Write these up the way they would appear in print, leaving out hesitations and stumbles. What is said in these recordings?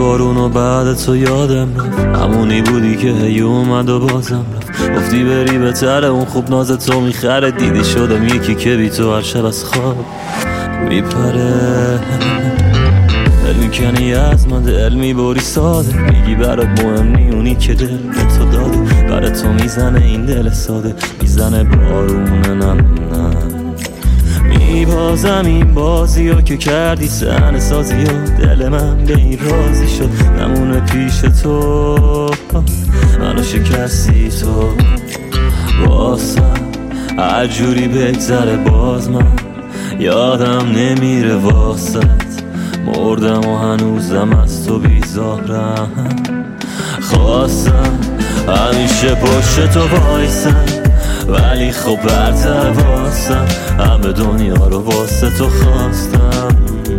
بارون و بعد تو یادم رفت، همونی بودی که هی اومد و بازم رفت. گفتی بری بهتره، اون خوب ناز تو میخره، دیدی شدم یکی که بی تو هر شب از خواب میپره. دل میکنی از من، دل میبری ساده، میگی برات مهم نی اونی که دل به تو داده. برای تو میزنه این دل ساده، میزنه بارونه نه نه. میبازم این بازی ها که کردی سحن سازی ها، دل من به این رازی شد نمونه پیش تو، منو شکستی تو. واسم هر جوری بگذره باز من یادم نمیره، واسط مردم و هنوزم از تو بیزارم. خواستم همیشه پشت تو وایسم، ولی خب برتر واسم همه دنیا رو واسه تو خواستم.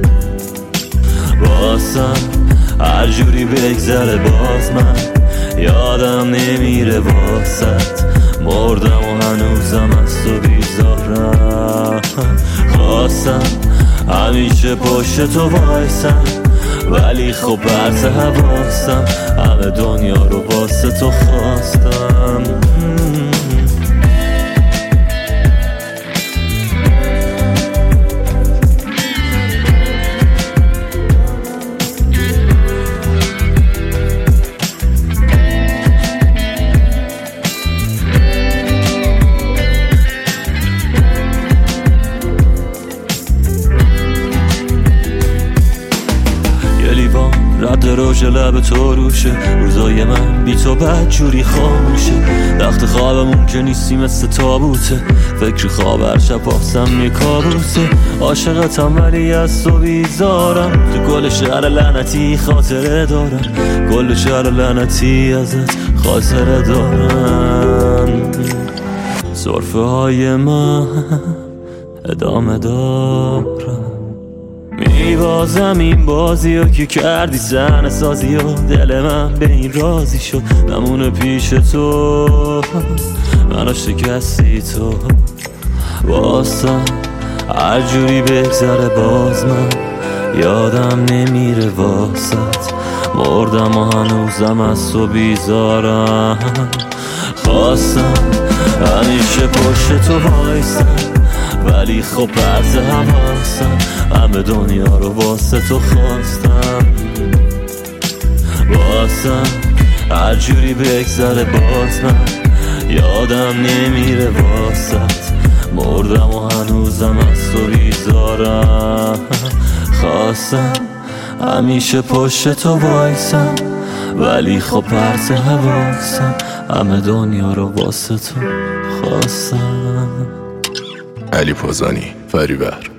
واسم هر جوری بگذره باز من یادم نمیره، واسط مردم و هنوزم از تو بیزارم. خواستم همیشه پشت تو وایسم، ولی خب برت حواسم همه دنیا رو واسه تو خواستم. رد روش لب تو روشه، روزای من بی تو بد جوری خاموشه. تخت خوابمون که نیستی مثل تابوته، فکر خواب هر شب پاسم یه کابوسه. عاشقتم ولی از تو بیزارم، تو گل شهر لعنتی خاطره دارم، گل شهر لعنتی ازت خاطره دارم. سرفه های من ادامه دارم، میبازم این بازی ها که کردی سحن سازی ها، دل من به این رازی شد نمونه پیش تو، منو شکستی تو. واسم هر جوری بگذره باز من یادم نمیره، واسط مردم و هنوزم از تو بیزارم. خواستم همیشه پشت تو وایسم، ولی خب برز حواسم همه دنیا رو واسه تو خواستم. واسم هر جوری بگذره باز من یادم نمیره، واسط مردم و هنوزم از تو بیزارم. خواستم همیشه پشت تو وایسم، ولی خب برز حواسم همه دنیا رو واسه تو خواستم. علی پوزانی، فریبر.